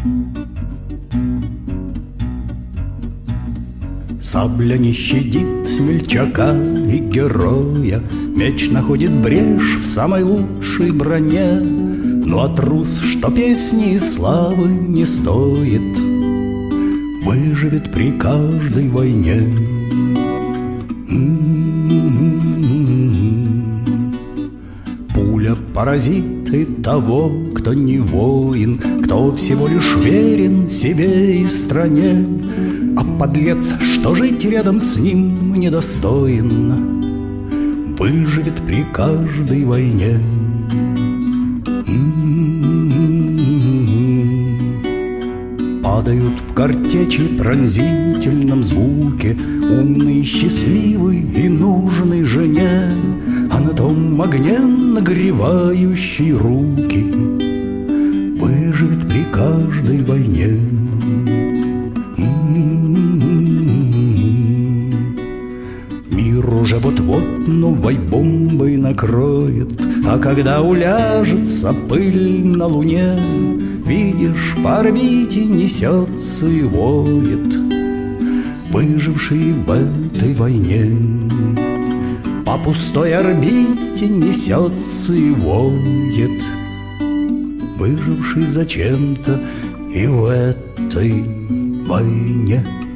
Сабля не щадит смельчака и героя, меч находит брешь в самой лучшей броне. Ну а трус, что песни и славы не стоит, выживет при каждой войне. Пуля поразит и того, кто не воин, кто всего лишь верен себе и стране. А подлец, что жить рядом с ним недостоин, выживет при каждой войне. Падают в картечи пронзительном звуке умный, счастливый и нужный жене, а на том огне нагревающий руки выживет при каждой войне. Мир уже вот-вот новой бомбой накроет, а когда уляжется пыль на луне, видишь, по орбите несется и воет выживший в этой войне. По пустой орбите несется и воет выживший зачем-то и в этой войне.